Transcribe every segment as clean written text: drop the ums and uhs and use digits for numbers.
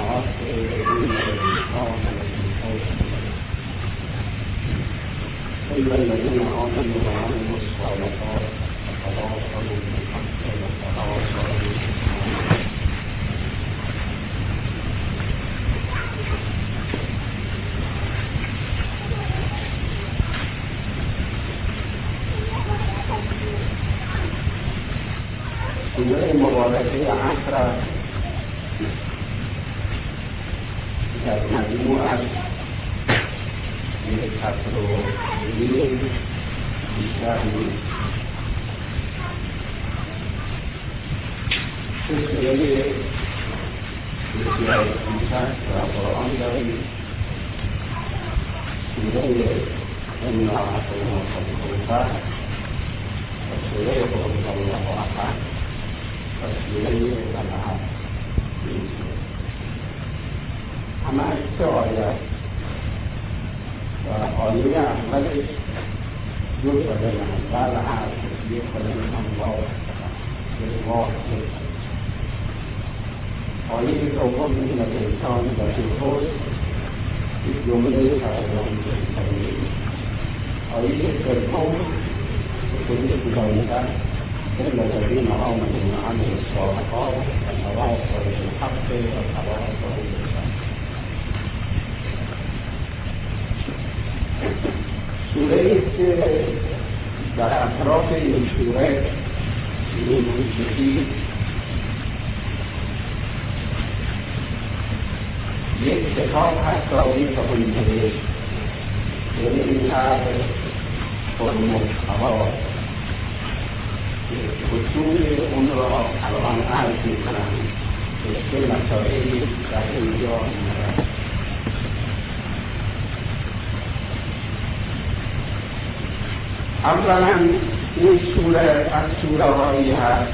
إلا الذين آمنوا وعملوا الصالحات وتواصوا بالحق وتواصوا بالصبر. سورة المباركة 10 در مجموعه تفروعی بیشتر نیست. سوره بسیار کوچک و قرآن داریم. سوره انا اعطیناک الکوثر و سوره قل الله احد و سوره العصر. همه 3 آیه و آیه اولش 2 کلمه بعد هر 1 کلمه الله آیه دوم این انسان و شکر یک جمله فرزان کنید. آیه سوم خودش بگویده إلا الذين آمنوا وعملوا الصالحات وتواصوا بالحق وتواصوا بالصبر. سوره که در اطراف این سوره می‌گوید یک کتاب هست راوی فهمیده یعنی این هر محتوا اصول اون را الان عرض می‌کنم که مسائلی در اینجا می‌رد. اولا این سوره از سوره هایی هست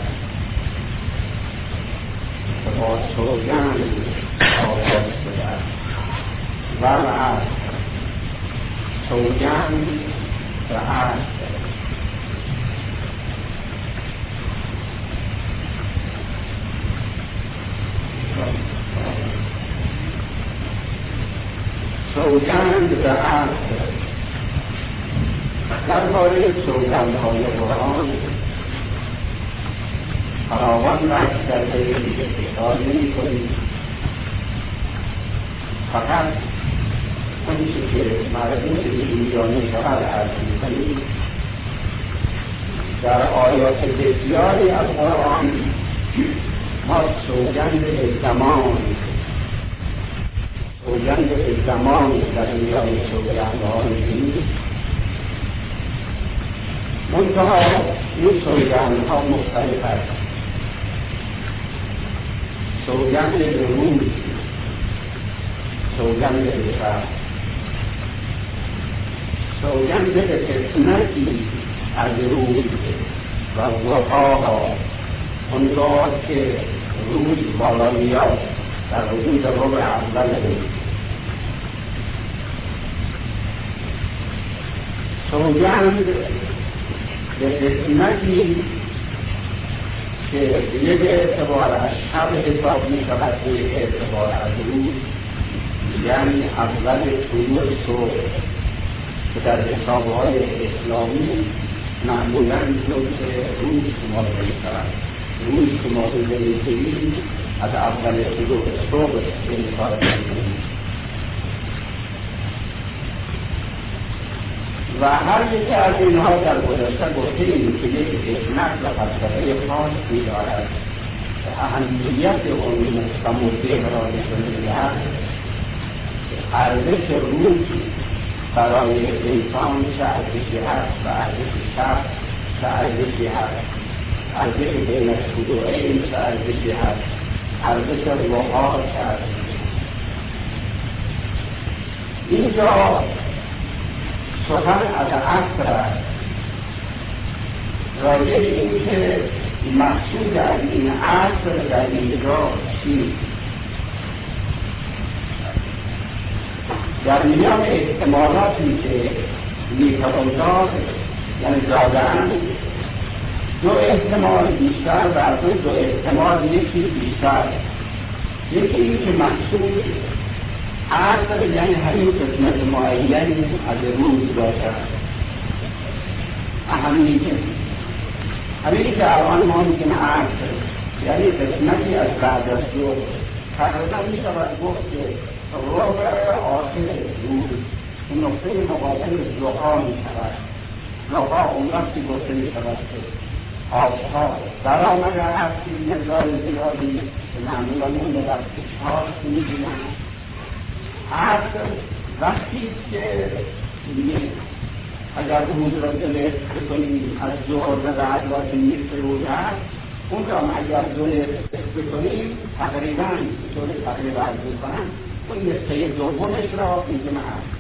که با سوگند آغاز شده است و از سوگند و از سوگند و از در باره سوگندهای قرآن فراوان بحث کرده دیگه تکرار نمی‌کنیم. فقط آنچه که مربوط به اینجا می‌شود عرض می‌کنیم. در آیات بسیاری از قرآن ما سوگند زمان در اینجا سوگندها می‌کنیم. منتها این سوگندها مختلف است. سوگند به روز، سوگند به شب، سوگند به قسمتی از روز و وقاها اونگاه که روز بالا میاد در حدود ربع اول روز. سوگند به قسمتی که یک اعتبار از شب حساب می شود و یک اعتبار از روز، یعنی اول طلوع صبح که در حسابهای اسلامی معمولا جزء روز شمارده می شود. روز شمارده می شود از اول طلوع صبح انتخاب کنید و هر یک از اینها در گذشته گفتیم که یک حکمت و فلسفه خاصی دارد و اهمیت اون و موضوع را نشان می‌دهد. ارزش روز برای انسان چه ارزشی هست و ارزش شب چه ارزشی هست، ارزش بین الطلوعین چه ارزشی هست، ارزش وقار چه ارزشی هست. اینجا سخن از عصر است، راجع به اینکه مقصود از این عصر در اینجا چیست. در میان احتمالاتی که میتوان داد یعنی دادن 2 احتمال بیشتر و از 2 احتمال یکی بیشتر یکی این که مقصود عصر یعنی همین قسمت معینی از روز باشد. اهمیت همینی که الان ما میگیم عصر یعنی قسمتی از بعد از ظهر تقریبا میشود گفت که ربع آخر روز این نقطه مقابل ضحی میشود. ضحی اون وقتی گفته میشود که آفتاب در آمده هستی مقدار زیادی معمولا اون به در کشها میبینن. عصر وقتی که اگر روز را دلت بکنیم از ظهر به بعد باید نیست روز هست اون را اگر دلت بکنیم تقریبا بکنم اون نسخه دومش را میگیم عصر.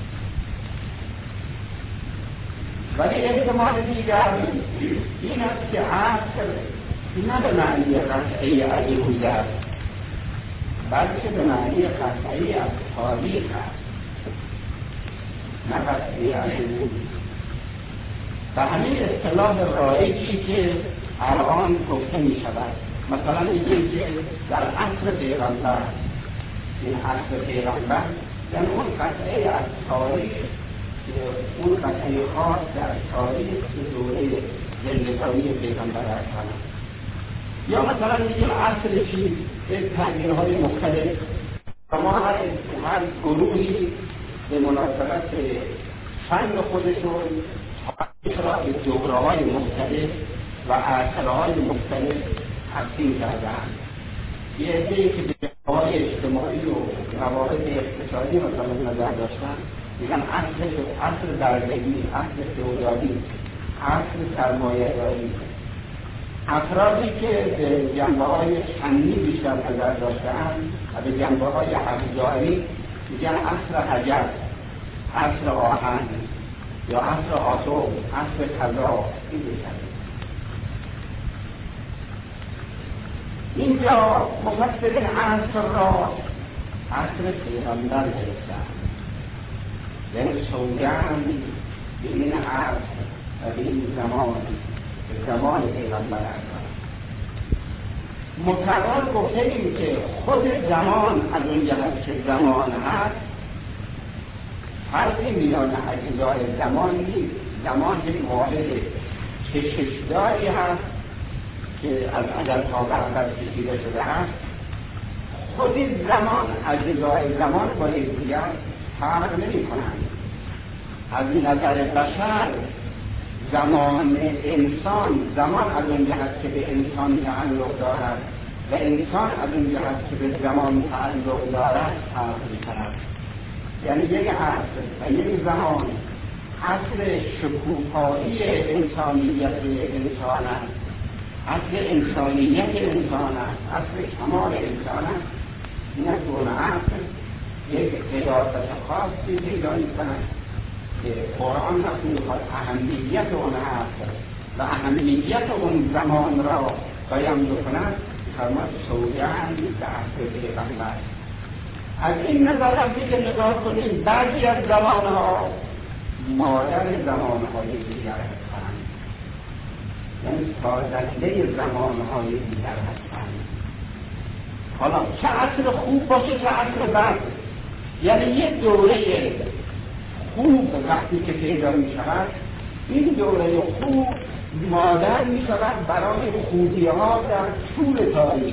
ولی احتمال دیگر این است که عصر نه به معنی قطعی از روز است بلکه به معنی قطعی از تاریخ است، نه قطعی از روز. و همین اصطلاح رایجی که الان گفته می شود مثلا میگیم که در عصر پیغمبر، این عصر پیغمبر یعنی اون قطعی از تاریخ، اون قطعی خاص در تاریخ دوره زندگانی پیغمبر اکرم. یا مثلا میگیم عصر چی به تعبیرهای مختلف و ما هر گروهی به مناسبت فن خودشون تاریخ را به دوره‌های مختلف و عصرهای مختلف تقسیم کردند. یه عده‌ای که به جنبه‌های اجتماعی و روابط اقتصادی مثلا نظر داشتن میگن عصر درگیری، عصر فئودالی، عصر سرمایه‌داری. افرادی که به جنبه‌های فنی بیشتر نظر داشتند و به جنبه‌های ابزاری میگن عصر حجر، عصر آهن یا عصر آتو، عصر طلا. اینجا مفسرین عصر را عصر پیغمبر گرفتند، یعنی سوگند به این عصر و به این زمان پیغمبر اکرم. متعال گفتیم که خود زمان از اون جهت که زمان هست فرقی میان اجزای زمان نیست. زمان یک واحد کششداری هست که از ازل تا ابد کشیده شده هست. خود زمان اجزای زمان با یکدیگر فرق نمی‌کنند. از نظر بشر زمان انسان، زمان از اون جهت که به انسان تعلق دارد و انسان از اون جهت که به زمان تعلق دارد فرق می‌کند. یعنی یک عصر و یک زمان عصر شکوفایی انسانیت انسان است، عصر انسانیت انسان است، عصر کمال انسان است. این از اون عصر یک قیاست خاصی پیدا می‌کند که قرآن هم می‌خواد اهمیت اون عصر و اهمیت اون زمان را بیان بکند. فرمود سوگند به عصر پیغمبر. از این نظر هم دیگه نگاه کنیم بعضی از زمانها مادر زمانهای دیگر هستند، یعنی سازنده زمانهای دیگر هستند. حالا چه عصر خوب باشه چه عصر بد، یعنی یک دوره خوب وقتی که پیدا می شود این دوره خوب مادر می شود برای خوبی ها در طول تاریخ،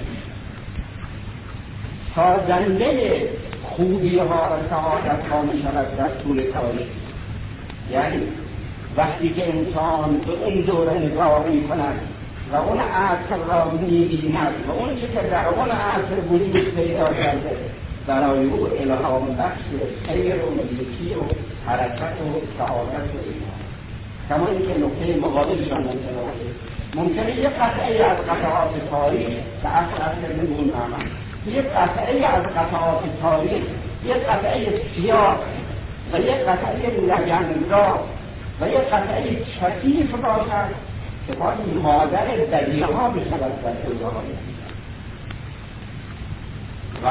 سازنده خوبی ها و سعادت ها می شود در طول تاریخ. یعنی وقتی که انسان به اون دوره نگاه می کند و اون عصر را می بیند و اون چه که در اون عصر وجود پیدا کرده برای او الهام بخش خیر و نیکی و حرکت و سعادت و ایمان. کما اینکه نکته مقابلشان ممکنه یک قطعه از قطعات تاریخ به اصل نمون آمد، یک قطعه از قطعات تاریخ، یک قطعه سیاه و یک قطعه لگنزار و یک قطعه کثیف باشد که باید مادر دلیها بشود در دوزهای و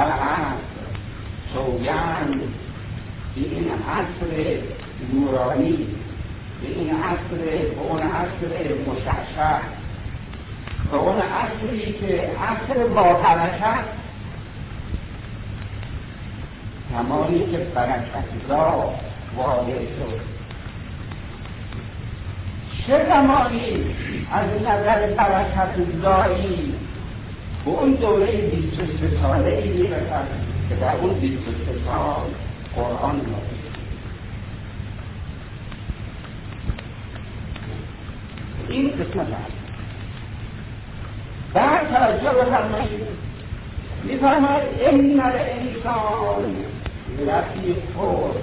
سوگند به این عصر نورانی، به این عصر، به اون عصر مشعشع، به اون عصری که عصر با حرکت زمانی که برکت‌زا واقع شد. چه زمانی از نظر برکت‌زایی به اون دوره 23 ساله‌ای می‌رسد که در اون 23 سال قرآن نازل. این قسمت هست. بعد توجه بفرمایید، می‌فرماید ان الانسان لفی خسر،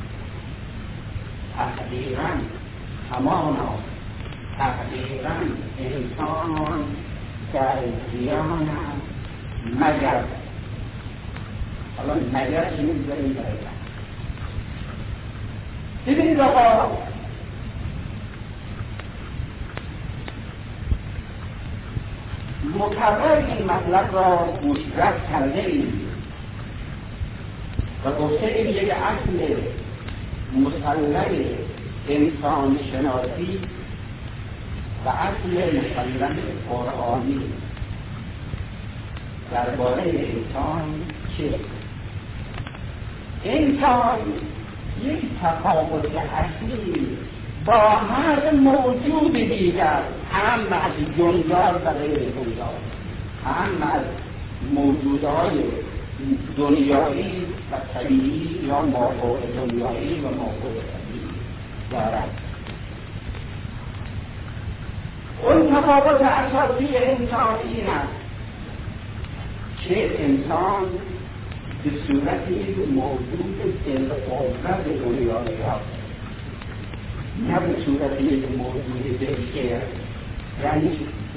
تقدیراً همانا تقدیراً انسان در زیان مگر، حالا مگر چی می‌ذاریم برای ببینید آقا، مکرر این مطلب را گوشزد کرده ایم و گفته این یک اصل مسلم انسان شناسی و اصل مسلم قرآنی درباره انسان چه؟ انسان یک تفاوت اصلی با هر موجود دیگر، هم از جاندار و غیر جاندار، هم از موجودات دنیایی و طبیعی یا مافوق دنیایی و مافوق طبیعی دارد. اون تفاوت اساسی انسان این است که انسان به صورتی موجود دلقدرت دنیایی است، نه به صورت یک موجود دلگیر. یعنی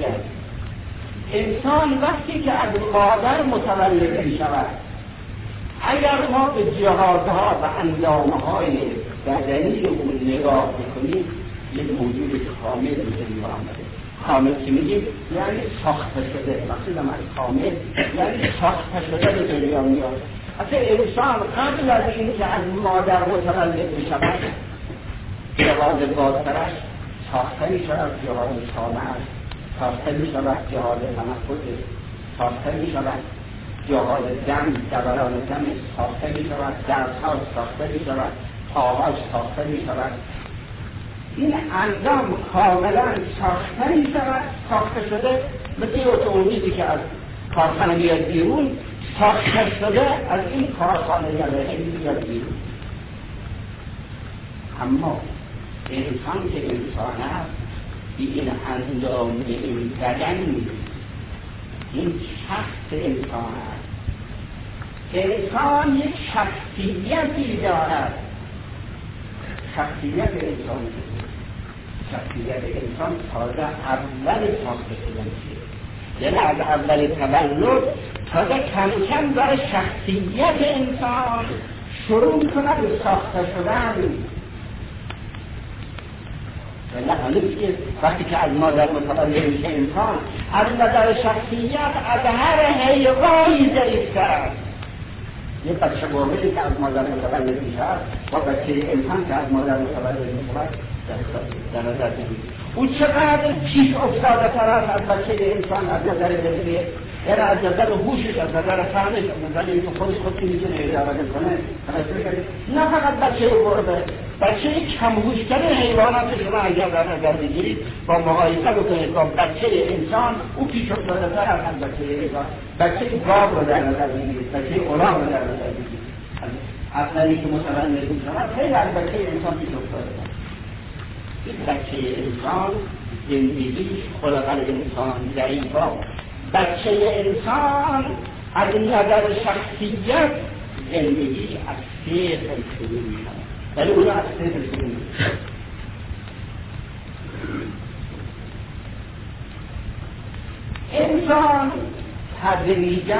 انسان وقتی که از مادر متولد می شود، اگر ما به جهازها و اندامهای بدنی اون نگاه بکنیم، یک موجود کامل به دنیا آمده. کامل که میگیم یعنی ساخته شده. مقصودم از کامل یعنی ساخته شده به دنیا میاد. اصلا انسان قبل از این که از مادر متولد می شود، جهاز بازترش ساخته می شود، جهاز سامه ساخته می شود، جهاز تنفس ساخته می شود، جهاز دم دوران دم ساخته می شود، دست‌ها ساخته می شود، پاهاش ساخته می شود. این اندام کاملا ساخته می شود، ساخته شده، مثل اتومبیلی که از کارخانه میاد بیرون، ساخته شده از این کارخانه میاد بیرون. اما انسان که انسان است، این اندام این بدن نیست، این شخص انسان است. انسان یک شخصیتی دارد. شخصیت انسان تازه اول ساخته شدن شده، یعنی از اول تولد تازه کم کم داره شخصیت انسان شروع کنه به ساخته شدن. وقتی که از مادر متولد میشه انسان، از نظر شخصیت از هر حیوانی ضعیفتر است. یه بچه گربه‌ای که از مادر متولد میشه با بچه انسان که از مادر متولد میشه در نظر بگیرید او چقدر پیش افتاده تر است از بچه انسان از نظر دلیل، یعنی از نظر هوشش، از نظر فهمش، از نظر اینکه خودی میتونه اداره کنه. نه فقط بچه گربه، بچه کم‌هوش‌ترین حیوانات شما اگر در نظر بگیرید با مقایسه بکنید با بچه انسان، او پیش افتاده تر است از بچه انسان. بچه گاو رو در نظر بگیرید، بچه الاغ رو در نظر بگیرید، اصلی که متولد میشود خیلی از بچه انسان پیش افتاده تر. این بچه انسان زندگی خلق الانسان ضعیفا. بچه انسان از نظر شخصیت زندگی از صفر شروع میشود، ولی اونا از صفر شروع میشود. انسان تدریجاً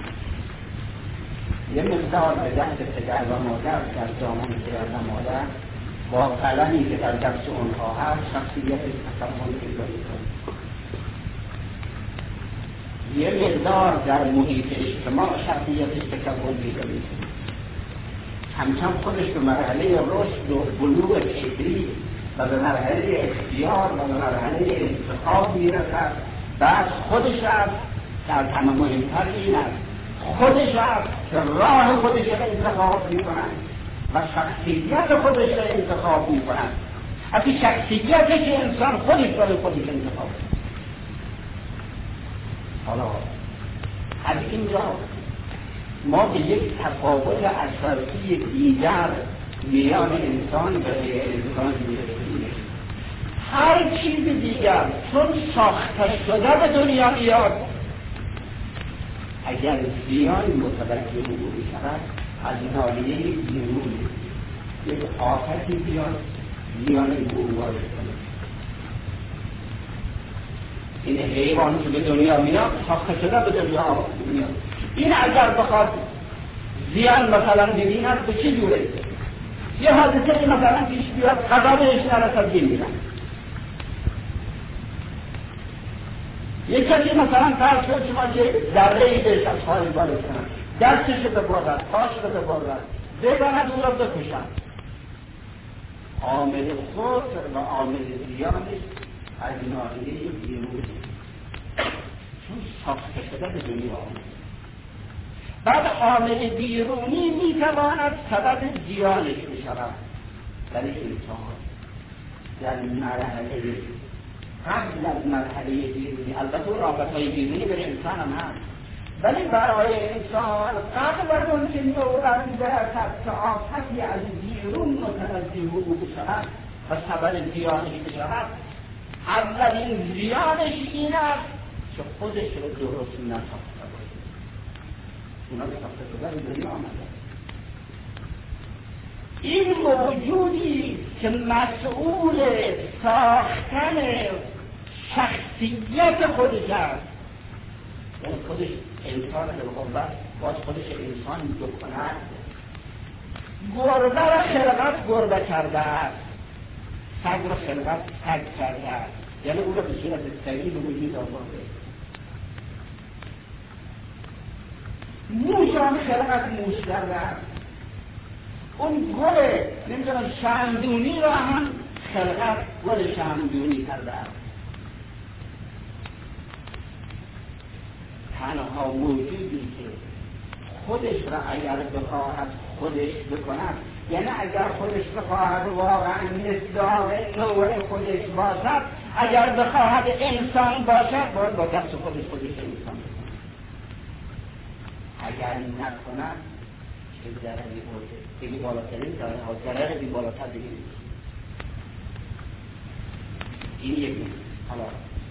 یه مقدار به دست پدر و مادر، در دامان پدر و مادر با قلمی که در دست اونها هست شخصیت تکامل پیدا می‌کند. یه مقدار در محیط اجتماع شخصیتش تکامل پیدا می‌کند. همچنان خودش به مرحله رشد و بلوغ فکری و به مرحله اختیار و به مرحله انتخاب می‌رسد. بعد خودش از در تمام مهمتر این است خودش است، راه خودش را انتخاب می‌کند و شخصیت خودش را انتخاب می‌کند. اصلا شخصیتش انسان خودش برای خودش انتخاب می‌کند. حالا از اینجا ما به یک تفاوت اساسی دیگر میان انسان و غیر انسان می‌رسیم. هر چیز دیگر چون ساخته شده به دنیا میاد، اگر زیان متوجه او بشود از ناحیه بیرون یک آفتی بیاد زیان او وارد کنه. این حیوان که به دنیا میاد ساخته شده به دنیا میاد. این اگر بخواد زیان مثلا ببیند به چه جوره؟ یه حادثه مثلا پیش بیاد قضا بهش نرسد بمیرن. یک کسی مثلا فرض کنید شما که دره‌ای بهش از خارج وارد کنن، دستش رو ببرد، پاش رو ببرد، بزند او را بکشن. عامل خود و عامل زیانش از ناحیه بیرون چون ساخته شده به دنیا آمد. بعد عامل بیرونی میتواند سبب زیانش بشود، ولی انسان در مرحله قبل از مرحله بیرونی، البته رابطه‌های بیرونی برای انسان هم هست، ولی برای انسان قبل از اون که نوران برسد که آفتی از بیرون متوجه او بشود و سبب زیانش بشود، اولین زیانش این است که خودش رو درست نساخته باشه. اونا به ساخته شده به دنیا آمده. این موجودی که مسئول ساختن شخصیت خودش است، یعنی خودش انسان بالقوه باید خودش انسان بکند. گربه را خلقت گربه کرده است، سگ را خلقت سگ کرده است، یعنی او را به صورت سگی به وجود آورده. موش را خلقت موش کرده است. اون گل نمیدونم شمدونی را هم خلقت گل شمدونی کرده است. تنها موجودی که خودش را اگر بخواهد خودش بکند، یعنی اگر خودش بخواهد واقعا مصداق نوع خودش باشد، اگر بخواهد انسان باشد باید با دست خودش انسان بکند. اگر نکند چه ضرری بوده؟ دیگه بالاترین ضرر بی بالاتر دیگه نیست. این یکی. حالا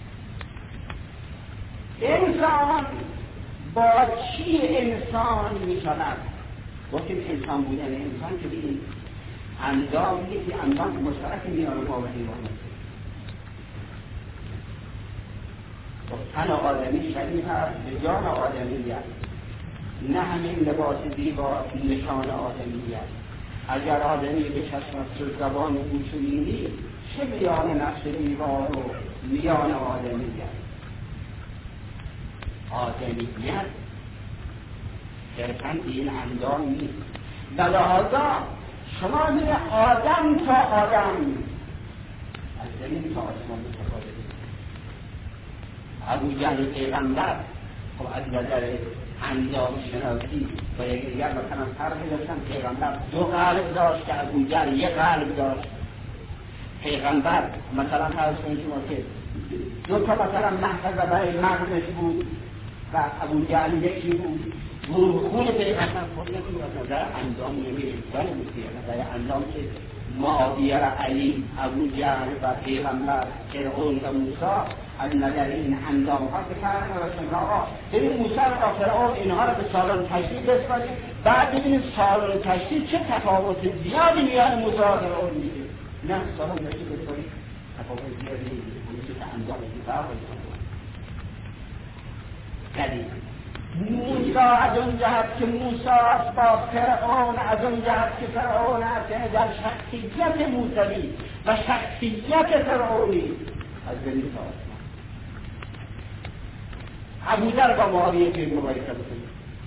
انسان با چی انسان می شود؟ گفتیم انسان بودن انسان که بینید اندام یکی اندام مشترک میان ما و حیوانات. تن آدمی شبیه هست به جان آدمی است، نه همین لباس دیبا نشان آدمی است. اگر آدمی به چشم از زبان او شنیدی چه میان نفس دیوار و میان آدمی است. آدمیت صرفاً این اندام نیست. بلحاظا شما میره آدم تا آدم، از زمین تا آسمان متفاوته. ابوجهل پیغمبر خب از نظر اندام شناسی با یکدیگر مثلا فرقی داشتن. پیغمبر دو قلب داشت که ابوجهل یک قلب داشت. پیغمبر مثلا فرض کنید شما که دو تا مثلا محفظه برای مغزش بود و ابوجهل یکی بود. خون پیغمبر خود نکنید از نظر اندام نمیره، ولی میگه از نظر اندام که معاویه و علی، ابوجهل و پیغمبر، فرعون و موسی، از نظر این اندام ها که فرق نداشتن. آقا ببین موسی و فرعون اینها رو به سالن تشریف بسپارید، بعد ببینید سالن تشریف چه تفاوت زیادی میان موسی و فرعون میده. نه سالن تشریف بسپارید تفاوت زیادی میده، موسی که اندام فرق کنید. موسی از اون جهت که موسی است با فرعون، از اون جهت که فرعون است در شخصیت موسوی و شخصیت فرعونی از زمین تا آسمان. ابوذر با معاویه که مقایسه بکنید.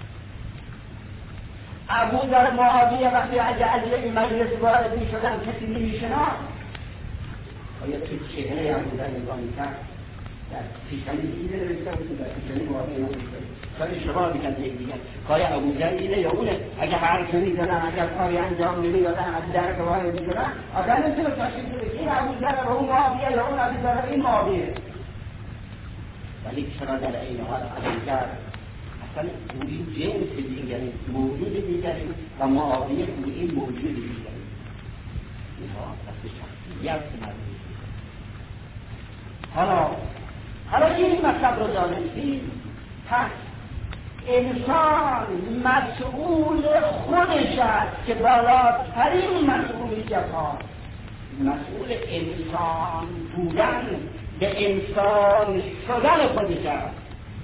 ابوذر معاویه وقتی از یک مجلس وارد می‌شدن کسی نمی‌شناخت، آیا تو چهره ابوذر نگاه می‌کرد؟ در پیشانی چیزی نوشته بود، در پیشانی معاویه نوشته بود. کاری شما میکنه دیگه کاری ابوجهل اینه یا اونه اگه حرف میزنن اگر کاری انجام نمیدادن از در گواهی میگیرن آدم نمیتونه تشخیص بده این ابوجهل و اون معاویه یا اون ابوجهل این معاویه ولی چرا در این حال ابوجهل اصلا این جنس دیگری موجود دیگری و معاویه این موجود دیگری اینها دست شخصیت مردمی حالا این مطلب رو دانستید پس انسان مسئول خودش است که بالاترین مسئولیت ها مسئول انسان بودن به انسان شدن خودش است.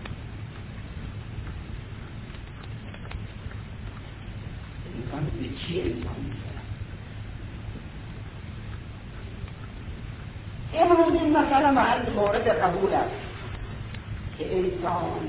انسان به چی انسان میشه؟ امروز این مسئله محل مورد قبول است که انسان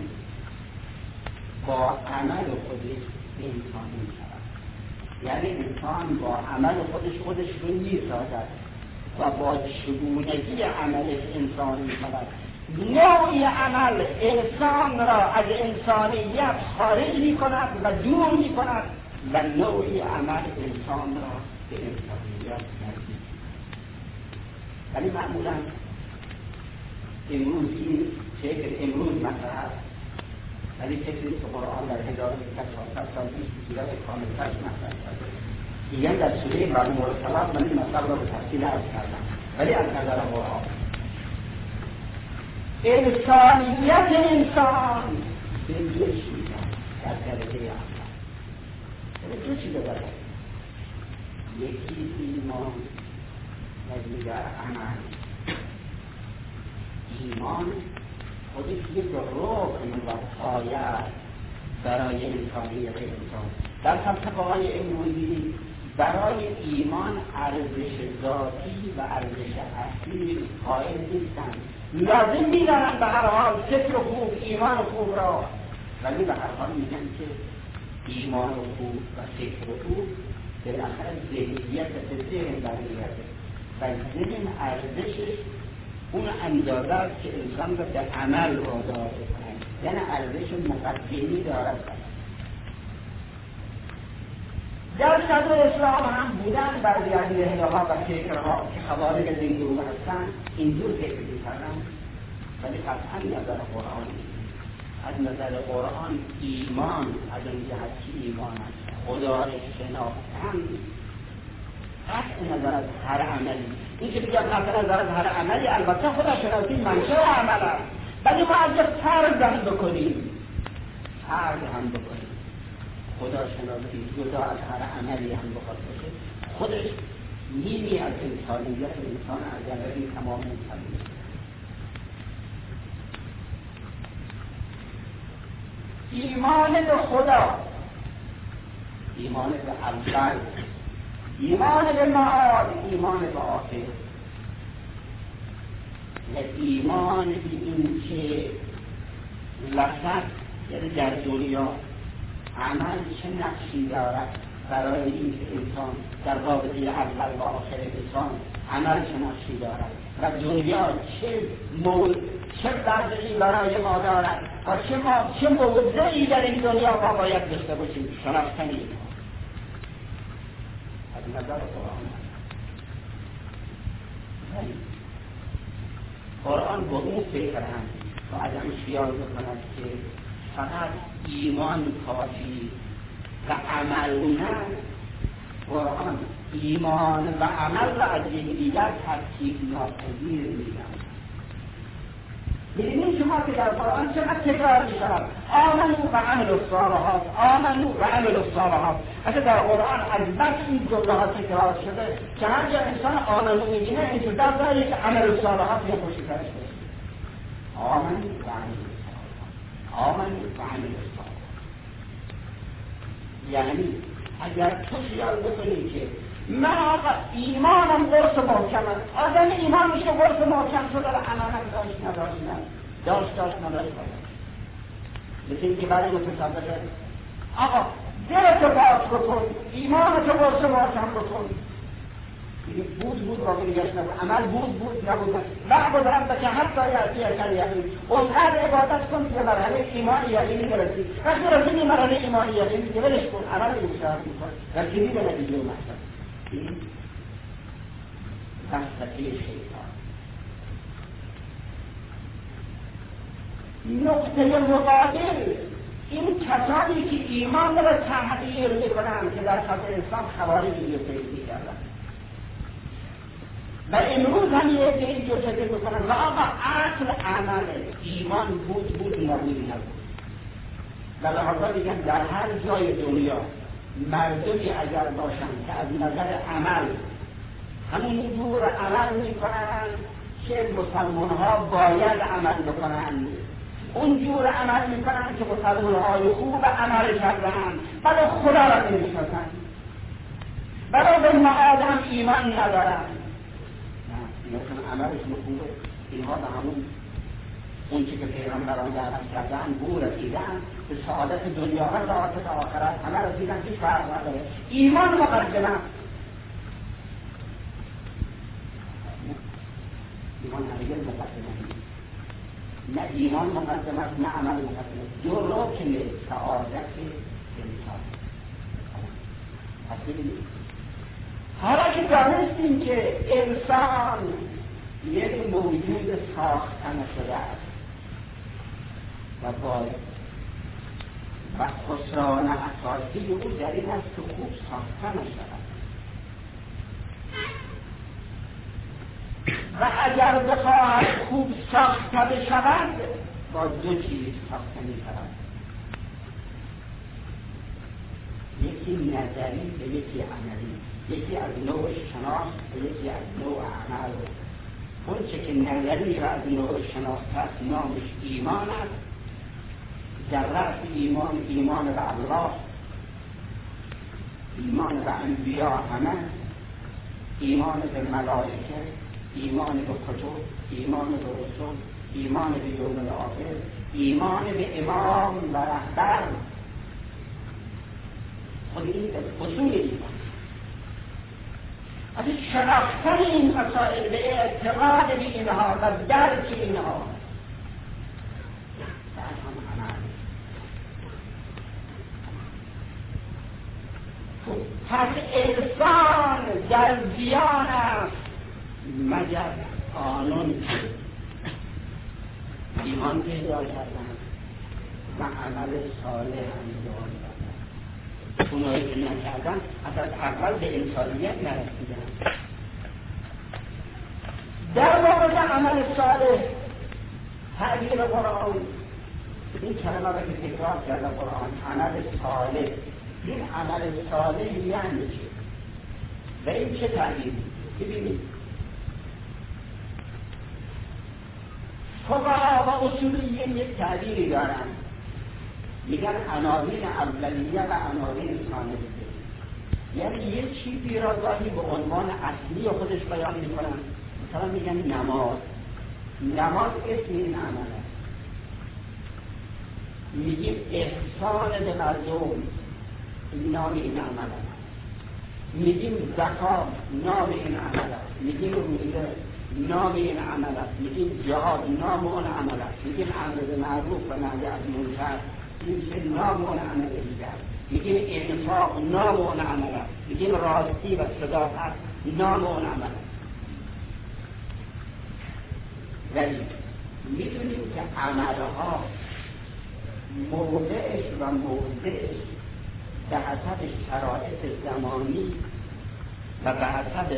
با عمل خودش انسان میشود، یعنی انسان با عمل خودش رو میسازد و با چگونگی عملش انسان میشود. نوعی عمل انسان را از انسانیت خارج میکند و دور میکند و نوعی عمل انسان را به انسانیت نزدیک. ولی معمولا امروز این فکر امروز مطرح است، ولی فکری که قرآن در 1400 سال پیش بسیار کاملترش مطرح کرده. دیگر در سوره مریم السلام من این مطلب را به تفصیل عرض کردم، ولی از نظر قرآن انسانیت انسان به دو چیز در درجه اول، به دو چیز دارد، یکی ایمان و دیگر عمل. ایمان خودش یک رکن و پایه برای انسانیت انسان. در فلسفه‌های امروزی برای ایمان ارزش ذاتی و ارزش اصلی قائل نیستند. لازم می‌دانند به هر حال فکر خوب ایمان خوب را، ولی به هر حال میگن که ایمان خوب و فکر خوب بالاخره ذهنیت به ذهن برمیگرده و ذهن ارزشش اون اندازه است که انسان را در عمل وادار کنه، یعنی ارزش مقدمی دارد. در صدر اسلام هم بودن بعضی از لحظه‌ها و فکرها که خوارج از این گروه هستند اینجور فکر می‌کردند، ولی قطعا نظر قرآن از نظر قرآن ایمان از اون جهت که ایمان است خدا را شناختن قطع نظر از هر عملی. این که بگم قطع نظر از هر عملی البته خدا شناسی منشأ عمل است، ولی ما از فرض هم بکنیم خدا شناسی جدا از هر عملی هم بخواد باشه خودش نیمی از انسانیت انسان از جمعی تمام انسانیت. ایمان به خدا، ایمان به اول، ایمان به معاد، ایمان به آخر و ایمان به این که لحظت یعنی در دنیا عمل چه نقشی دارد برای این که انسان در رابطه اول و آخر انسان عمل چه نقشی دارد و دنیا چه بردشی برای ما دارد و چه موضعی در این دنیا ما باید داشته باشیم. شناختنی از نظر قرآن با اون فکر هم و عدم خیال بکند که فقط ایمان کافی و عمل نه. قرآن ایمان و عمل را از یکدیگر ترکیب ناپذیر می‌داند. ببینید شما که در قرآن چقدر تکرار می‌شود آمنوا و عملوا الصالحات، آمنوا و عملوا الصالحات. اصلا در قرآن از بس این جمله‌ها تکرار شده که هر جا انسان آمنوا می‌بینه انتظار داره که عمل الصالحات یا خوشی ترش باشه. آمنوا و عملوا آمنوا و عملوا الصالحات، یعنی اگر تو خیال بکنی که من آقا ایمانم قرص محکم است، آدم ایمانش که قرص محکم شده در عملم داشت نداشت مثل اینکه برای متصابقه آقا دلتو باز بکن، ایمانتو قرص محکم بکن، بود باقی نگشت نبود، عمل بود نبود. وعبد ربک حتی یأتیک الیقین. اونقدر عبادت کن که مرحله ایمان یقینی برسی. وقتی رسیدی مرحله ایمان یقینی که ولش کن، عمل رو بیشتر می‌کن. رسیدی به نتیجه و مقصد. این وسوسه شیطان. نقطه مقابل این کسانی که ایمان را تحقیر می‌کنند که در خاطر اسلام خوارجی رو پیدا کردن. و امروز هم یه عده اینجور فکر میکنن و آقا اصل عمل ایمان بود نبود. و لحاظا دیگن در هر جای دنیا مردمی اگر باشن که از نظر عمل همون جور عمل میکنن که مسلمان ها باید عمل بکنن، اون جور عمل میکنن که مسلمان های خوب عمل کردن برای خدا را نمیشناسن، برای به آدم ایمان ندارن. مثلا عملشون خوبه، اینها به همون اون چی که پیغمبران دعوت کردن بو رسیدن، به سعادت دنیا و سعادت آخرت همه رسیدن، هیچ فرق نداره. ایمان مقدمه، ایمان هرگز مقدمه نه ایمان مقدمه نه عمل مقدمه، جلو که سعادت انسان. پس ببینید حالا که دانستیم که انسان یک موجود ساختن شده است و خسران اساسی او در این است که خوب ساختن شده و اگر بخواهد خوب ساخته بشود با دو چیز ساخته می شود، یکی نظری و یکی عملی، یکی از نوع شناخت و یکی از نوع عمل. اون چه که نظری و از نوع شناخت است نامش ایمان است. در رأس ایمان به الله، ایمان به انبیا همه، ایمان به ملائکه، ایمان به کتب، ایمان به رسول، ایمان به یوم الآخر، ایمان به امام و رهبر. خود این اصول ایمان. از شناختن این مسائل به اعتقاد به اینها و درک اینها بعد هم عمل. پس انسان در زیان است مگر قانون ایمان پیدا کردن و عمل صالح انجام دادن. اونایی که نکردن از اول به انسانیت نرسیدن. در مورد عمل صالح تعبیر قرآن این کلمه را که تکرار کرده قرآن عمل صالح، این عمل صالح یعنی چه؟ و این چه تعبیری؟ ببینید فقها و اصولیین یک تعبیری دارن، میگن عناوین اولیه و عناوین ثانویه. یعنی یک چیزی را گاهی به عنوان اصلی خودش بیان میکنن. مثلا میگن نماز اسم این عمل است. میگیم احسان به مردم نام این عمل است. میگیم زکات نام این عمل است. میگیم روزه نام این عمل است. میگیم جهاد نام اون عمل است. میگیم امر به معروف و نهی از منکر این نام اون عمل دیگر. میگیم انفاق نام اون عمل است. میگیم راستی و صداقت نام اون عمل است. ولی میدونیم که عملها موقعش و موضعش به حسب شرایط زمانی و به حسب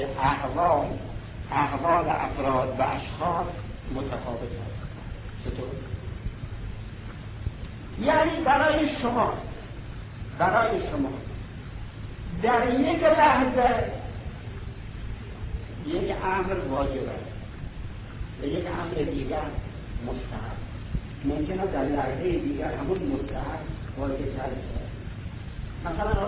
احوال افراد و اشخاص متفاوت است. چطور؟ یعنی برای شما در یک لحظه یک امر واجب است و یک امر دیگر مستحب. ممکنه در لحظه دیگر همون مستحب واجب تر شود. مثلا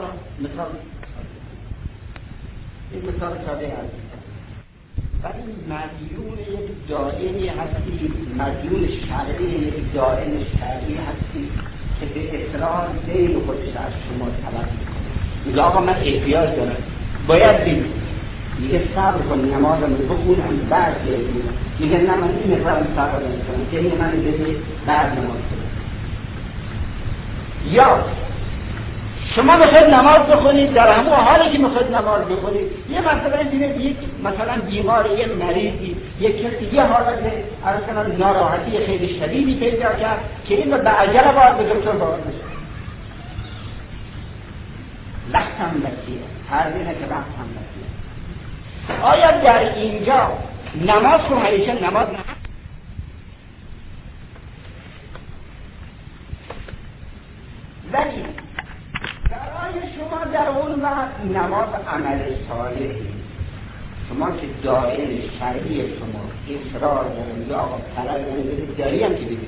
مثال ساده است. ولی مدیون یک دائمی هستی، مدیون شرعی یک دائم شرعی هستی که به اصرار دین خودش از شما طلب میکنه. میگه آقا من احتیاج دارم باید بیم میگه صبر کن نمازم رو بخونم بعد میگه نه من این مقدارم صبر نمیکنم که این من بده بعد نماز کنم. یا شما میخواید نماز بخونید، در همون حالی که میخواید نماز بخونید یه مثلا دیدید یک مثلا بیماری، یه مریضی، یک کسی یه حالت اصلا ناراحتی خیلی شدیدی پیدا کرد که این رو به عجله باید به دکتر باید بشه. وقت هم بسیه، هر دینه که وقت هم بسیه. آیا در اینجا نماز رو همیشه نماز نه؟ ولی برای شما در اون وقت نماز عمل صالحی، شما که دائم شرعی شما اصرار دارید یا آقا طلب داری هم که بگید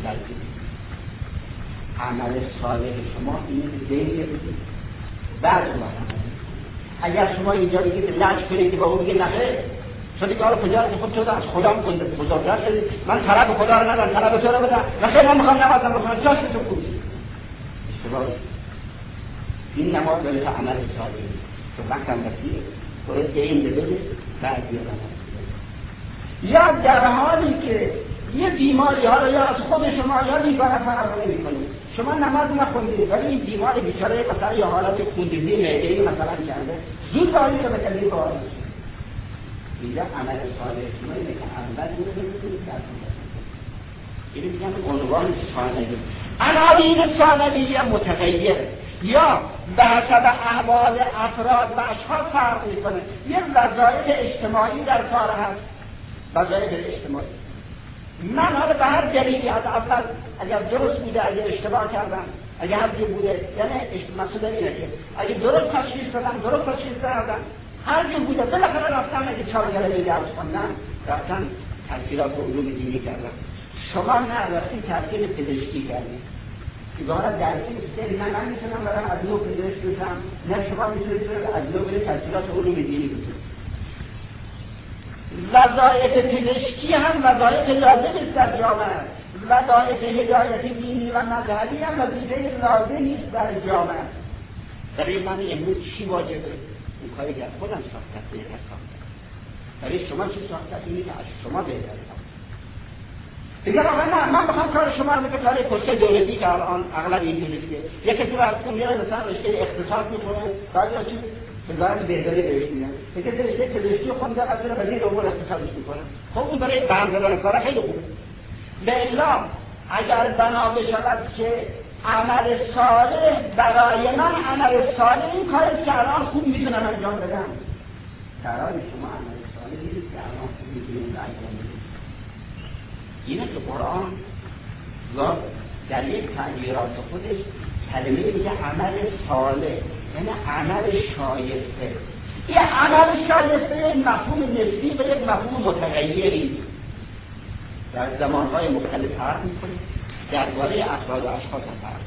عمل صالح شما اینه که دیگه بگید بعد وقت اگر شما اینجا بگید لج کنید که با اون بگید نخیر چون دیگه حالا کجا که خود تو از خدا کنده بزرگتر شدید من طلب خدا رو ندارم طلب تو رو بدم نخیر من میخوام نمازم بخونم جاش تو کنید اشتباهی. این نماز داره تا عمل صالحی که وقت هم بسیه باید به این بده بعد بیارم. یا در حالی که یه بیماری ها رو یا از خود شما یا دیگران فرق نمی‌کنید شما نماز نخوندید ولی این بیمار بیچاره مثلا یا حالت خونریزی معده‌ای مثلا کرده زود باید که به تکلیف وارد بشه. اینجا عمل صالح شما اینه که اول اینو بکنید بعد اینو میگن عنوان ثانوی. عناوین ثانویه متغیر یا به حسب احوال افراد و اشخاص فرق میکنه. یه وظایف اجتماعی در کار هست، وظایف اجتماعی. من حالا به هر دلیلی از اول اگر درست بوده اگر اشتباه کردم اگر حدی بوده یعنی مقصود اینه که اگر درست تشخیص دادم درست تشخیص دادم هر جو بوده بالاخره رفتم اگه 4 کلمه درس خوندم رفتم تحصیلات علوم دینی کردم. شما نه رفتید تحصیل پزشکی کردید عبارت درسی است. من میتونم برم از نو پزشک بشم، نه شما میتونید از نو برید تحصیلات علوم دینی بکنید. وظایف پزشکی هم وظایف لازم است در جامعه. وظایف هدایت دینی و مذهبی هم وظیفه لازمی است در جامعه. برای من امروز چی واجبه؟ اون کاری که از خودم ساختم بهتر ساختم. برای شما چی ساختم؟ اینی که از شما بهتر ساختم. دیگر آقا نه من بخوام کار شما رو مثل کار کورس دولتی که الان اغلب اینجوریه دیگه یک کسی برای میره مثلا رشته اقتصاد میخونه بعد چی وزارت بهداری بهش میگن یک کسی رشته پزشکی خونده از وزیر امور اقتصادش میکنه. خب اون برای برنامه‌ریزی کار خیلی خوبه. به اعلام اگر بنا بشود که عمل صالح برای من عمل صالح این کاری که الان خوب میتونم انجام بدم. برای شما عمل صالح نیست که الان خوب میتونم انجام بدم. اینه که قرآن یا در یک تعبیرات خودش کلمه میگه عمل صالح یعنی عمل شایسته. این عمل شایسته یک مفهوم نسبی و یک مفهوم متغیری در زمانهای مختلف فرق میکنه، درباره افراد و اشخاص هم فرق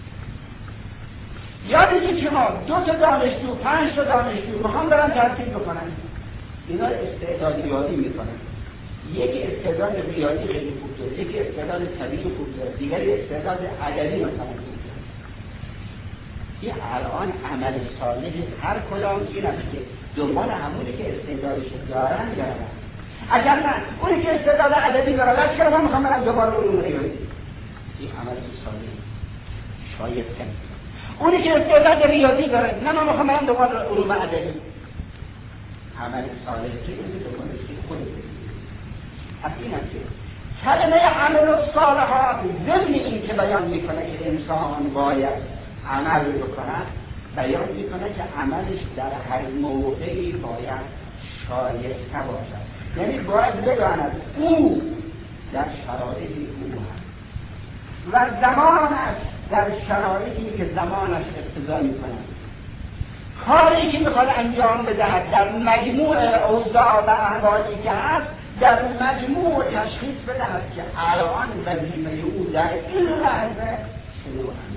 میکنه. یادید شما 2 تا دانشجو 5 تا دانشجو میخوام برن تحصیل بکنن، اینا استعداد ریاضی میکنن. یکی استعداد ریاضی خیلی خوب داره، یکی استعداد طبیعی خوب داره، دیگری استعداد ادبی مثلا خوب داره. این الان عمل صالح هر کدام این است که دنبال همونی که استعدادش دارن دارن. اگر نه اونی که استعداد ادبی داره چرا من میخوام برم دوباره علوم ریاضی؟ این عمل صالح شایسته. اونی که استعداد ریاضی داره نه من میخوام برم دوباره علوم ادبی. عمل صالح که این دوباره خودت از این است که کلمه عمل الصالحات ضمن این که بیان میکنه که انسان باید عمل بکند بیان میکنه که عملش در هر موقعی باید شایسته باشد. یعنی باید بداند او در شرایطی او هست و زمانش در شرایطی که زمانش اقتضا میکند. کاری که میخواد انجام بدهد در مجموع اوضاع و احوالی که هست در مجموع تشخیص بدهد که الان وظیفه او در این لحظه شروع عمل.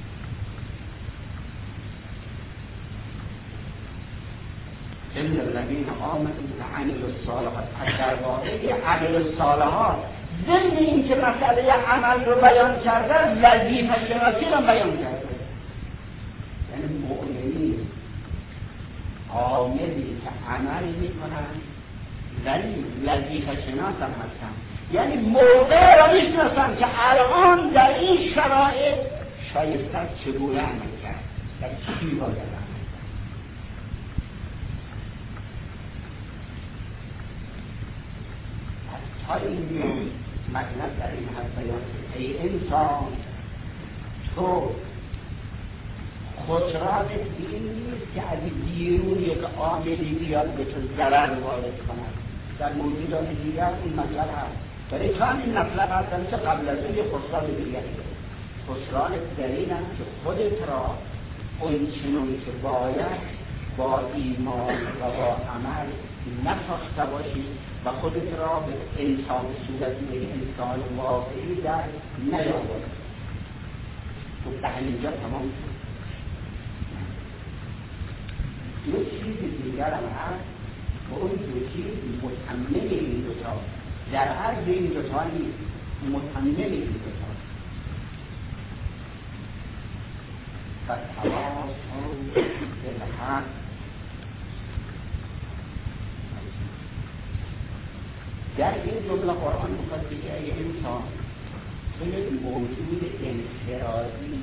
إن الذين آمنوا وعملوا الصالحات در واقع عمل الصالحات ضمن این که مسئله عمل رو بیان کرده وظیفه شناسی رو بیان کرده. یعنی مؤمنین عاملی که عمل میکنن ولی وظیفه شناس هم هستن، یعنی موقع را میشناسن که الان در این شرایط شایسته چگونه عمل کرد، در چی باید عمل کرد. تا این میون مطلب در این حد بیان ای انسان تو خودرات این نیست که از بیرون یک عاملی بیاد به تو ضرر وارد کند. در موجودات دیگر این مطلب هست، ولی چون این مطلب هستن که قبل از این خسران دیگری خسران در این هست که خودت را اون چنون که باید با ایمان و با عمل نساخته باشی و خودت را به انسان صورتی انسان واقعی در نیاوری. تو به همینجا تمام شد. دو چیز دیگر هم هست و اون دو چیز متمم این دوتا در هر این دوتا نیست، متمم این دوتا فتواصل بالحق. در این جمله قرآن می‌خواد بگه ای انسان تو یک موجود انفرادی،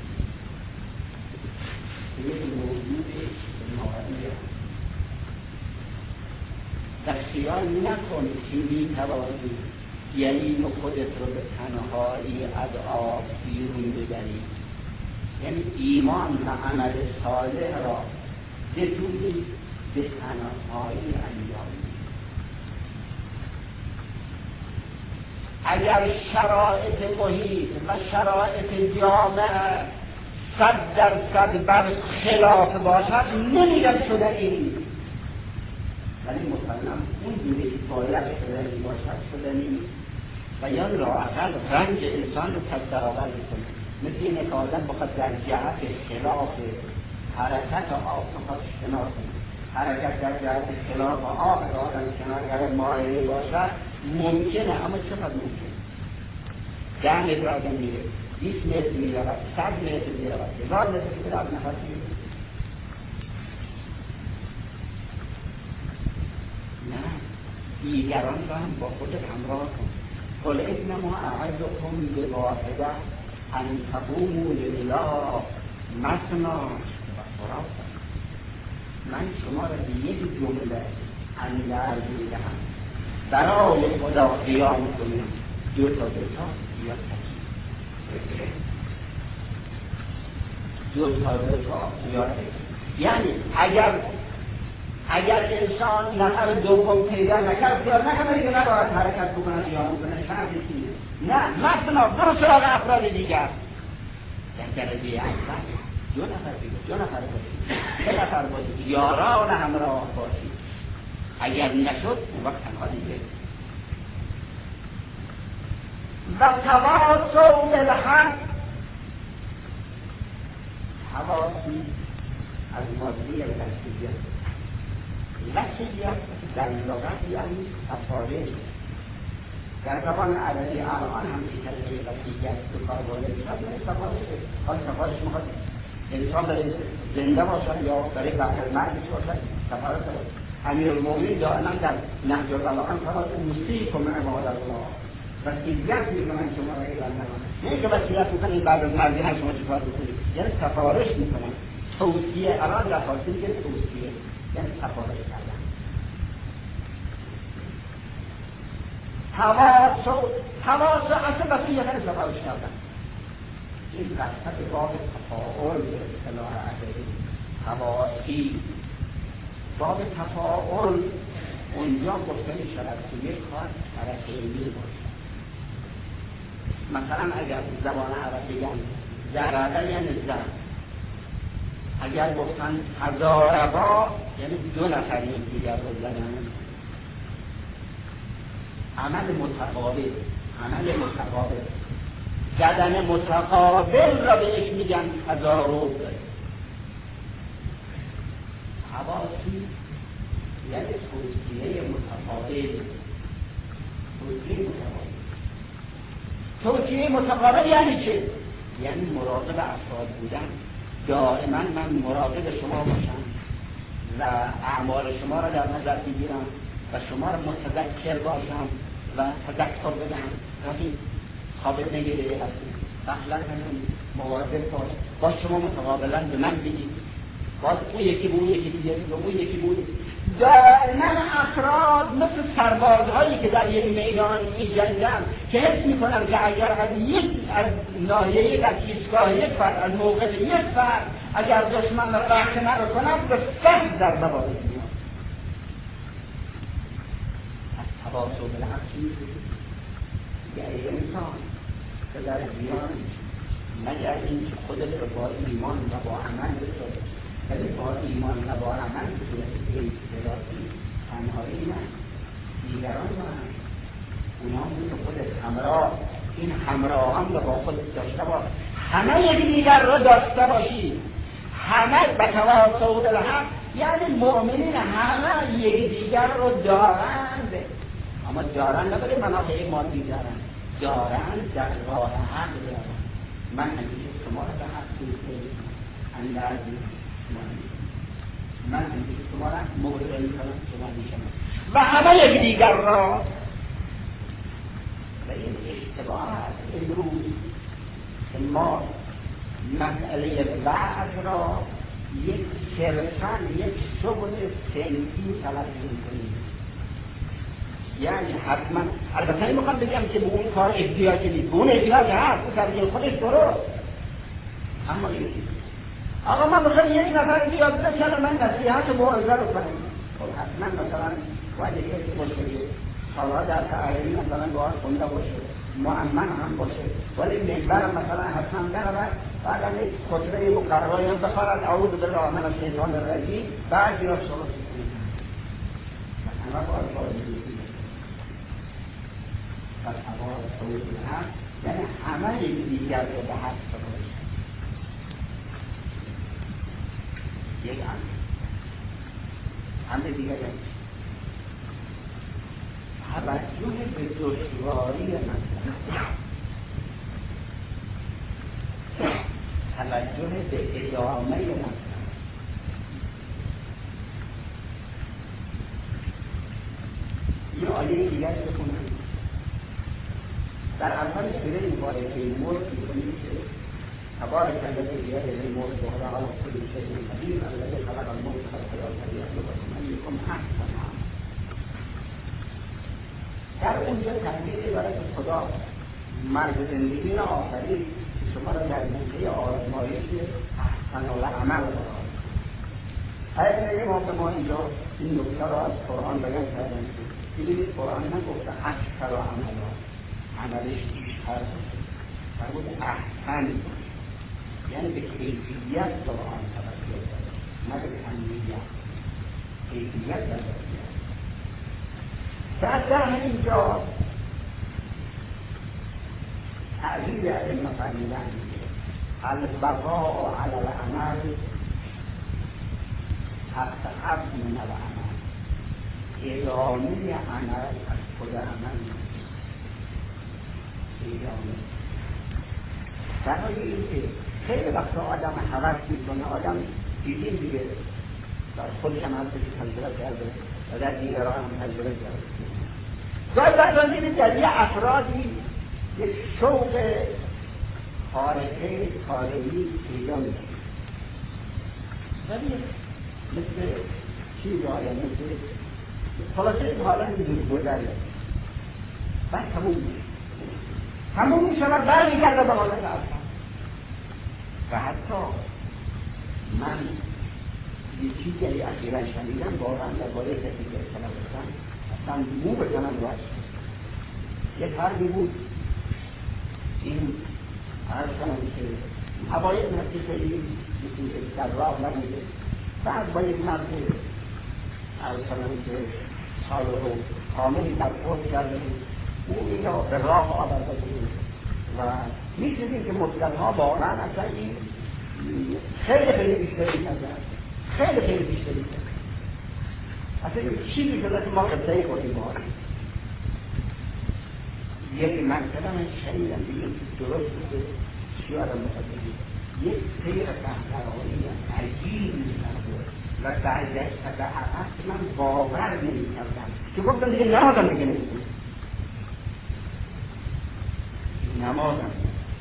تو یک موجود اجتماعی و خیال نکن که می‌توانی یعنی خودت رو به تنهایی از آب بیرون ببری، یعنی ایمان و عمل صالح را بتونی به تنهایی انجام. اگر شرایط محیط و شرایط جامعه 100% بر خلاف باشد نمیگم شدنی نیست، ولی مسلم اون جوری که باید شدنی باشد شدنی نیست و یا لااقل رنج انسان رو پس برابر میکنه. مثل اینه که آدم بخواد در جهت خلاف حرکت آب بخواد شنا کنه، حرکت در جهت خلاف آب آدم کنار مایه باشد ممکنه، اما چقدر ممکنه؟ 10 متر آدم میره، 20 متر میرود، 100 متر میرود، 1000 متر که آدم نفس میره. نه، دیگران را هم با خودت همراه کن. قل انما اعظكم بواحده ان تقوموا لله مثنی و فرادى. من شما را به یک جمله اندرز میدهم برای خدا قیام کنیم، دو تا یا یعنی اگر انسان نفر دوم پیدا نکرد خیال نکنه که نباید حرکت بکنه یا بکنه شرطی نه، مثلا برو سراغ افراد دیگر در درجه اول دو نفر باشید، 3 نفر باشید، یاران همراه باشید. اگر نشد اون وقت تنها دیگه. و تواصوا بالحق، تواصی از ماضی لفظیت در لغت یعنی تفاوت. در زبان عربی الان هم که کلمه لفظیت به کار برده میشود، یعنی تفاوت. حال تفاوتش میخواد انسان برای زنده باشد یا برای بحر مرگش باشد، تفاوت باشد. امیرالمومنین دائما در نهج البلاغه فرمود موصیکم عباد الله، وصیت میکنن شما را اعلام نکنید. نه که وصیت میکنن بعد از مرگ هم شما چیکار بکنید، یعنی سفارش میکنن. توصیه الان در فارسی میگه توصیه، یعنی سفارش کردن. تواصل اصلا وصیت یعنی سفارش کردن. این قصد باب تفاعل به اصطلاح ادبی تواصی، باب تفاعل اونجا گفته می شود که یک کار حرکتی باشه. مثلا اگر زبان عربی بگن ضربه یعنی ضرب، اگر گفتن تضاربا یعنی 2 نفر دیگر رو زدن. عمل متقابل زدن متقابل را بهش میگن تضارب. تواصی یعنی توصیه متقابل. توصیه متقابل یعنی چه؟ یعنی مراقب افراد بودن. دائما من مراقب شما باشم و اعمال شما را در نظر بگیرم و شما را متذکر باشم و تذکر بدم وقتی خواب نگیره هستیم اصلا همین مواظب باش شما متقابلا به من بگید باز اون یکی بود یکی دیگه اون یکی بود دائما افراد مثل سربازهایی که در یک میدان می‌جنگند که حس می‌کنن که اگر از ناحیه یک از ایستگاه یک فرد از موقع یک فرد اگر دشمن را رخنه رو کند به سخت ضربه وارد می‌شود از تواصل بالعکس یعنی انسان که در بیان مگر اینکه خودت رو با ایمان و با عمل بسازی ولی با ایمان و با عمل به صورت اعتراضی تنهایی نه دیگران با هم اونا بود خودت همراه این همراه هم رو با خودت داشته باش همه یک دیگر رو داشته باشی همه به تواصل بالحق یعنی مؤمنین همه یک دیگر رو دارند اما دارند نباید منافع مادی دارند در راه حق دارند من همیشه شما را به حق توصیه اندازی من همیشه شما را مورد کنم شما میشم و همه یک دیگر را و این اشتباه است امروز که ما مسئله بعض را یک صرفاً یک شغل سنفی تلقی می‌کنیم یعنی حتما البته نمیخوام بگم که به اون کار احتیاجی نیست اون احتیاج هست به سرگیر خودش درست اما یکی آقا من بخوام یک نفر بیاد بکنه من نصیحت و موعظه رو کنم خب حتما مثلا باید یک باشه حالا در تعلیمی مثلا باید خونده باشه مؤمن هم باشه ولی منبر مثلا حتما برود بعد از یک خطبه مقررایی هم بخواهد اعوذ بالله من الشیطان الرجیم بعد یا شروع کنید همه باید و تبار صوت الحق یعنی همه دیگر رو به حق بکنید یک امر دیگر توجه به دشواری مسئله توجه به ادامه مسئله یه آیه دیگر بکنم در اول سوره مبارکه ملک می‌کنیم که تبارک الذی بیده الملک و هو علی کل شیء قدیر الذی خلق الموت والحیاة لیبلوکم ایکم احسن عملا در اونجا تحقیقی برای خدا مرگ زندگی را آفرید شما را در نقطه آزمایش احسن العمل قرار داد. ما به ما اینجا این نکته را از قرآن بیان کردن که ببینید قرآن نگفته احسن العمل عملش بیشتر فرمود احسن یعنی به کیفیت قرآن توجه داره نه به کمیت کیفیت داره بعد در همینجا تعبیر علم فرمیدن البقاء علی العمل اصحب من العمل ادامه عمل از خود عمل برای اینکه خیلی وقت آدم حوض میکنه آدم دیدیم دیگه در خودش هم هستش تجربه کرده و در دیگران هم تجربه کرده گاهی بعضا دیدیم در یه افرادی یک شوق خارقه خارقی پیدا میکنه ولی مثل چیز آیا مثل خلاصه حالا میدونی گذره بعد تموم میشود برمیگرده به حالت اصلا و حتی من یه چیزی اخیرا شنیدم واقعا درباره کسی که اطلاع داشتم اصلا مو بکنم باش یه فردی بود این عرض کنم که اوایل نفسی خیلی مثل در راه نبوده بعد با یک مرد عرض کنم که سال رو کاملی در خود کرده بود او اینجا به راه آورده بود و می‌شدیم که مطلقها واقعا اصلا این خیلی بیشتری نزد خیلی بیشتری نزد اصلا چیزی شده که ما قصه کنیم با یک منطقه من شنیدم دیگه درست بوده شیارم بخواهد یک سیر قهرهایی عجیب می‌کنه و برگشت به عقب من باور نمی‌کردم که گفتم دیگه نمازم دیگه نمی‌کنم، نمازم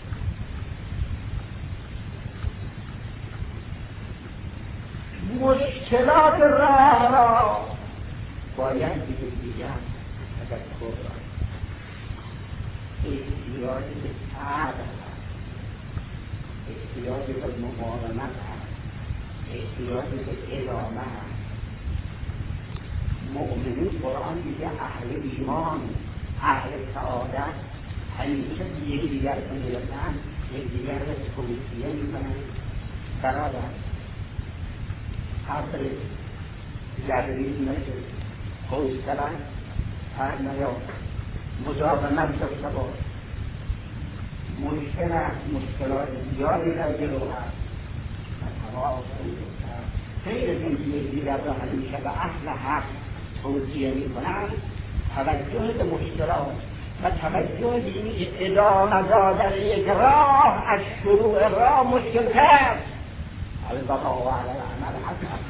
مشکلات راه را باید دیگر تذکر را احتیاج به صبر هست، احتیاج به مقاومت هست، احتیاج به ادامه هست. مؤمنین قرآن میگه اهل ایمان، اهل سعادت همیشه یکدیگر رو میرسن، یکدیگر رو توصیه میکنن. برادر حاصل جبریل نشه، حوصله هر نیاد، مجاوبت داشته باش. مشکل است، مشکلات زیادی در جلو هست و هوا خیلی زندگی دیگر را همیشه به اهل حق توصیه میکنند. توجه به مشکلات و توجه به این ادامه دادن یک راه از شروع راه مشکل‌تر البقاء علی العمل حسن.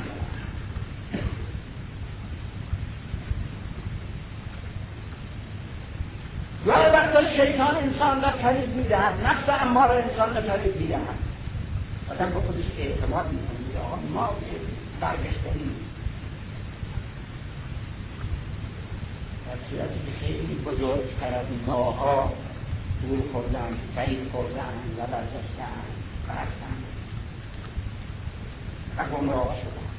یا وقت شیطان انسان را فریب میدهد، نفس اماره انسان را فریب میدهد، آدم با خودش اعتماد میکنه آقا ما برگشتیم. در صورتی که خیلی بزرگتر از ماها دور خوردن، فریب خوردن و برگشتن برگشتن و گمراه شدن.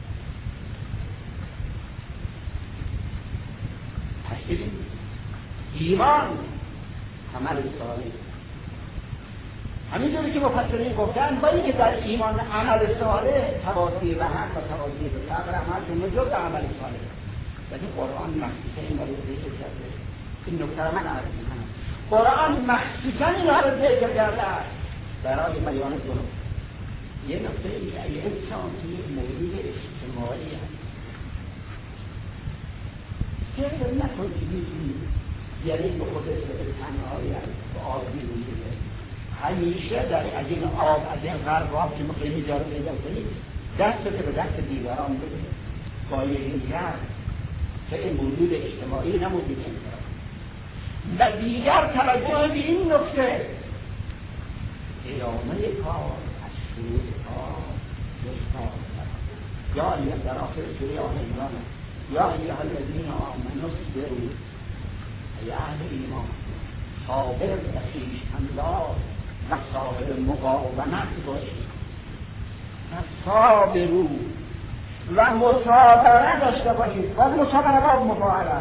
پس ببینید ایمان عمل صالح، همینجوری که مفسرین گفتن با اینکه در ایمان عمل صالح تواضع به حق و تواضع به صبر عمل جز عمل صالح، ولی قرآن مخصوصا این رو ذکر کرده. این نکته من عرض می‌کنم، قرآن مخصوصا این رو ذکر کرده برای بیان جنون. یه نکته این که اگه انسان توی موضوع اجتماعی هست فکر نکن که یعنی به خودش به تنهایی هست به آبی رو میده، همیشه در از این آب از این غرب آب که مخیلی جارو پیدا کنید دست به دست دیگران بده با یک دیگر که این موجود اجتماعی نموجود انسان. و دیگر توجه به این نکته ادامه کار از شروع کار جستار یا ایه در آخر سوره آل عمران یا ایه الذین آمنوا اصبروا ای اهل ایمان صابر و خویشتندار و صاحب مقاومت باشید و صابرو و مصابره داشته باشید. باید مصابره باید مفاعله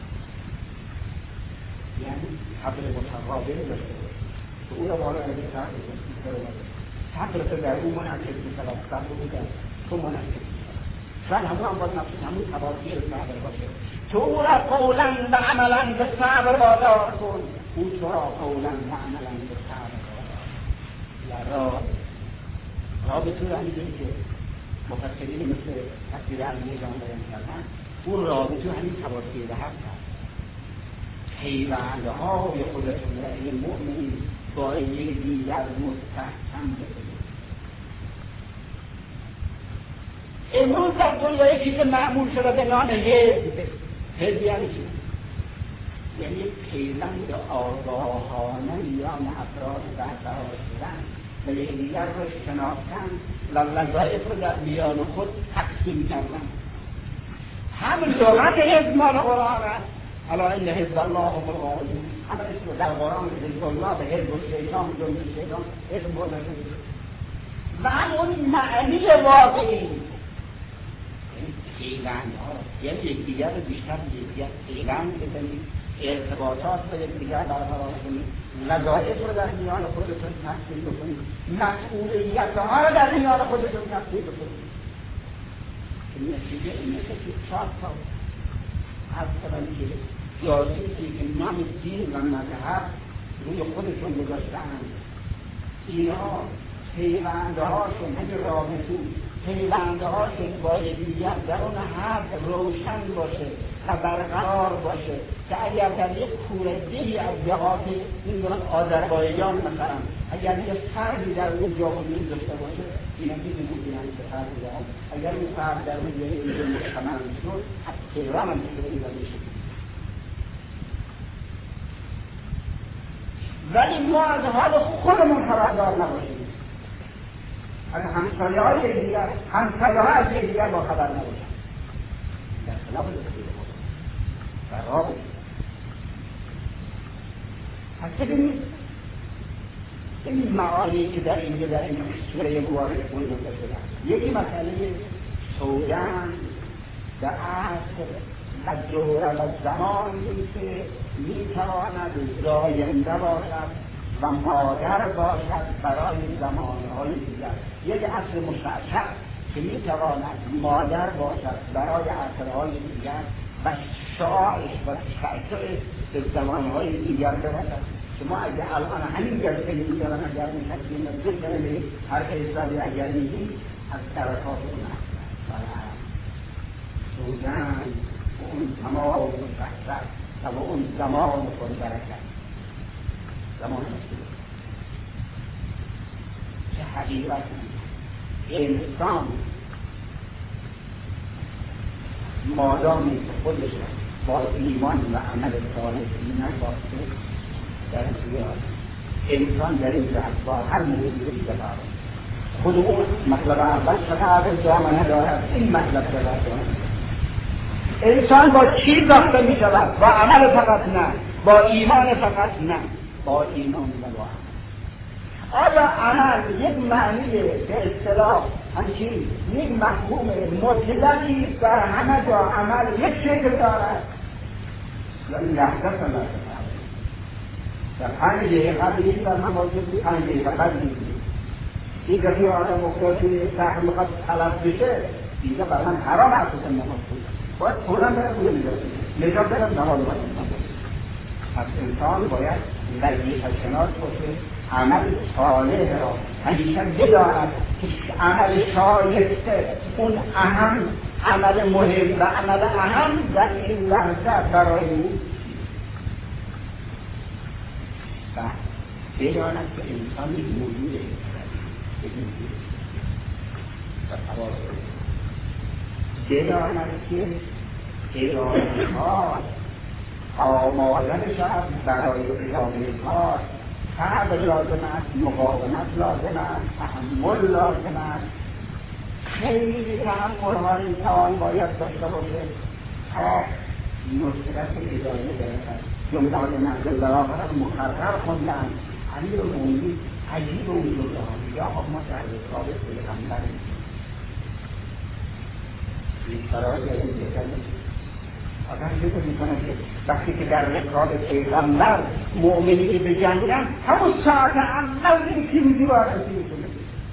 یعنی حبل متقابل داشته باشید که او را بالا نگه صبر تو در او منعکس می‌شود، صبر او در تو منعکس می‌شود. شاید همون هم باید نفس همون تباطی صبر باشه. تو او را قولاً و عملاً به صبر وادار کن، او تو را قولاً و عملاً به صبر وادار. رابطه را می‌دونی که مفسرین مثل تفسیر علیه جان بیان کردن، اون رابطه همین تباطی به حق هست. پیوندهای خودتون را این مؤمنین با یک دیگر مستحکم بکنید. امروز در دنیا یکی که معمول شده به نام حزب یعنی چی؟ یعنی پیوند آگاهانه میان افراد برقرار شدن و یکدیگر رو شناختن و وظایف رو در میان خود تقسیم کردن. هم لغت حزب مال قرآن است، الا ان حزب الله هم الغالبون. اما اسم در قرآن حزب الله به حزب الشیطان جنب الشیطان اسم برده و هم اون معنی واقعی پیوند ها، یعنی یکدیگر رو بیشتر یکدیگر پیوند بزنید، ارتباطات با یکدیگر برقرار کنید، وظایف رو در میان خودتون تقسیم بکنید، مسئولیت ها رو در میان خودتون تقسیم بکنید. نتیجه اینه که چهار تا از طرفی سیاسی که نام دین و مذهب روی خودشون گذاشتن، اینها پیوندهاشون همین رابطه پیونده‌ها که با دیگر در اون حرف روشن باشه و برقرار باشه که اگر در یک کوردهی از دهات نمی‌دونم آذربایجان مثلا اگر یک فردی در اون جا وجود داشته باشه اینا می‌دونن که فرد دارن اگر این فرد در اون جای اینجا مستمر شد از تهران هم میشه. ولی ما از حال خودمون خبردار نباشیم، از همسایه‌های دیگر، همسایه‌ها از دیگر با خبر نباشن، در خلاف خراب. پس ببینید این معانی که در اینجا در این سوره مبارکه خونده شده، یکی مسئله سوگند در عصر و دوره و زمانی که میتواند زاینده باشد و مادر باشد برای زمانهای دیگر. یک عصر مستعصر که میتواند مادر باشد برای عصرهای دیگر و شعاعش و تأثیرش به زمانهای دیگر برسد. شما اگر الان همین جلسه می‌دارن اگر می‌شکیم نزدیک هر کیساری اگر می‌دید از طرفات اون سوزن و اون تمام مستحصر و اون زمان خود برکت زمان هستی چه حقیقت انسان مادامی که خودش با ایمان و عمل صالح ایمان باسته در زیاد انسان در این جهت با هر موضوعی دارد. خود اون مطلب اول فقط جامعه دارد، این مطلب دارد. انسان با چی ساخته می شود؟ با عمل فقط نه، با ایمان فقط نه، با ایمان و با عمل. آیا عمل یک معنی به اصطلاح همچین یک مفهوم مطلقی در همه جا عمل یک شکل دارد؟ یا این لحظه سنت در 5 دقیقه قبل این در موازد 5 دقیقه قبل این کسی آدم مختلفی سخت میخواد طلب بشه اینجا برای حرام حسوس نماز بود باید پولم برم بوده نجات برم نماز باید. پس انسان باید وظیفه شناس باشه، عمل صالح را همیشه بداند که عمل صالح اون اهم عمل مهم و عمل اهم در این لحظه برای او بداند که انسان موجوده بداند که ادامه ها آمادن شد برای ادامه ها صبر لازم است، مقاومت لازم است، تحمل لازم است. خیلی تحمل ها انسان باید داشته باشه تا نصرت ادامه برسد. جملات نزل در آخرت مقرر خوندن امیر المؤمنین عجیب اون یا ما در رسالت پیغمبریم این فرای این بکنه آدم بگو میکنه که وقتی که در رسالت پیغمبر مؤمنی به جنگن همون ساعت اول این پیروزی وارد میکنه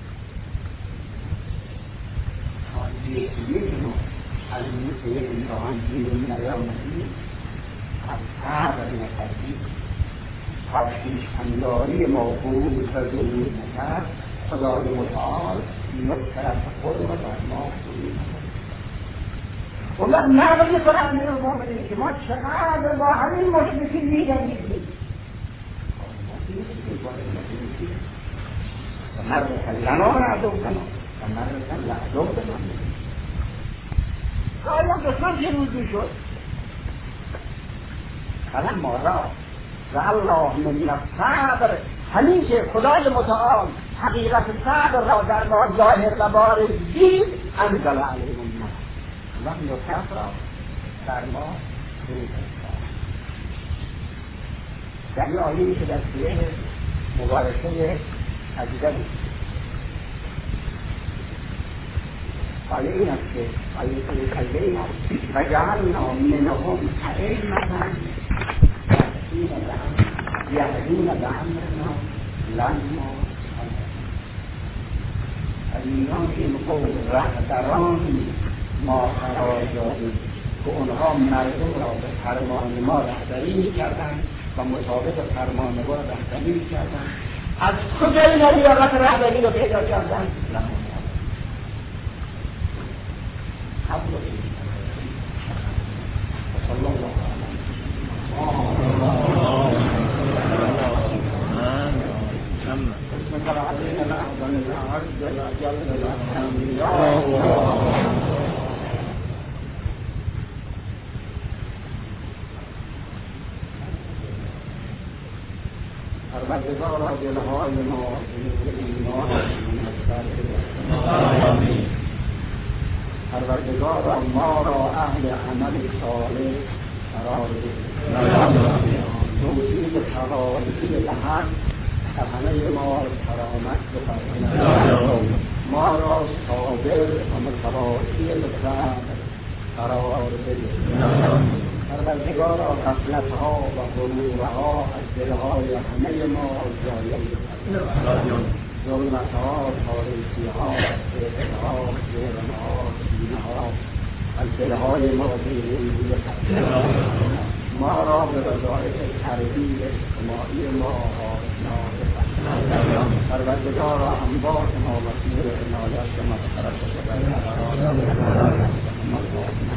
یکیمون از این یک امتحان بیرون نیامدی از صبر نکردی خویش انداری موقوف و ظهور نکرد خدای متعال نصرت خود را بر ما فرو نکرد. اونوقت نقل میکنه امیر المؤمنین که ما چقدر با همین مشرکین میجنگیدیم مرة لنا عدونا ومرة لعدونا آیا دشمن چه روزی شد فلما را و الله من الصبر همیشه خدای متعال حقیقت صبر را در ما ظاهر و بارز دید انزل علیهم النصر و نصرت را در ما فرو فرستاد. در این آیه‌ای که در سوره مبارکه عزیزه بود آیه این است که آیه کلیمه و جعلنا منهم ائمة یهدون بأمرنا لما ایمان این قوم رهبران ما قرار دادیم که اونها مردم را به فرمان ما رهبری می‌کردند و مطابق فرمان ما رهبری می‌کردند. از کجا این لیاقت رهبری رو پیدا کردند؟ پروردگارا دلهای ما ایمان پروردگارا ما را اهل عمل صالح قرار بده، توفیق تقاضی حق همه ما کرامت بفرمای، ما را صابر و متواضع صبر قرار بده. پروردگارا غفلت‌ها و غرورها از دل‌های همه ما جای بفرمای، ظلمت‌ها، تاریکی‌ها، سحرها، جرم‌ها، کینه‌ها از دل‌های ما بیرون بفرمای، ما را به وظایف تربیت اجتماعی ما آشنا بفرمای. پروردگارا انبار ما مسئول عنایت و مغفرت